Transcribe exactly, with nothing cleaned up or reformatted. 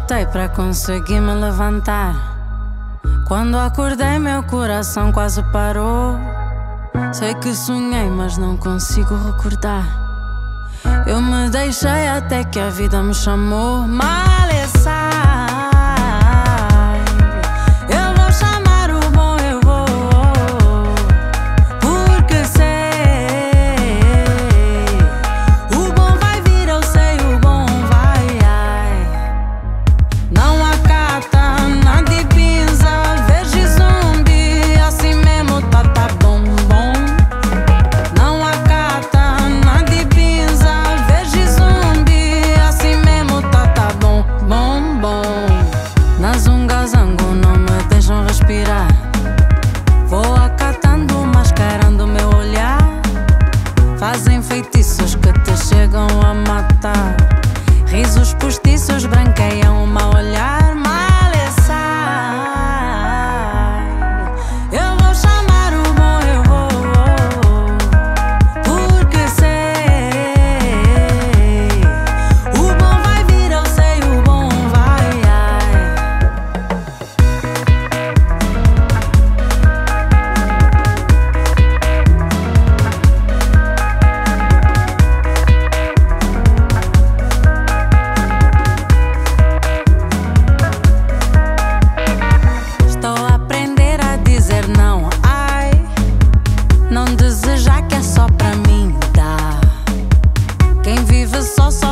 lutei para conseguir me levantar. Quando acordei meu coração quase parou. Sei que sonhei mas não consigo recordar. Eu me deixei até que a vida me chamou. Mal e sai. Eu vou chamar o bom, eu vou, porque sei o bom vai vir, eu sei o bom vai. Ai. Não acata, nada de pinza, vejo zumbi, assim mesmo tá, tá bom, bom. Não acata, nada de pinza, vejo zumbi, assim mesmo tá, tá bom, bom, bom. Na zunga zango não me deixam respirar. Vou acatando, mascarando meu olhar. Fazem feitiços que te chegam a matar. Risos postiços branqueiam o mau olhar. Mal e sai. Eu vou chamar o bom, eu vou, porque sei o bom vai vir, eu sei o bom vai. Ai. Estou a aprender a dizer não, ai. Não desejar que é só pra mim, dá. Quem vive só só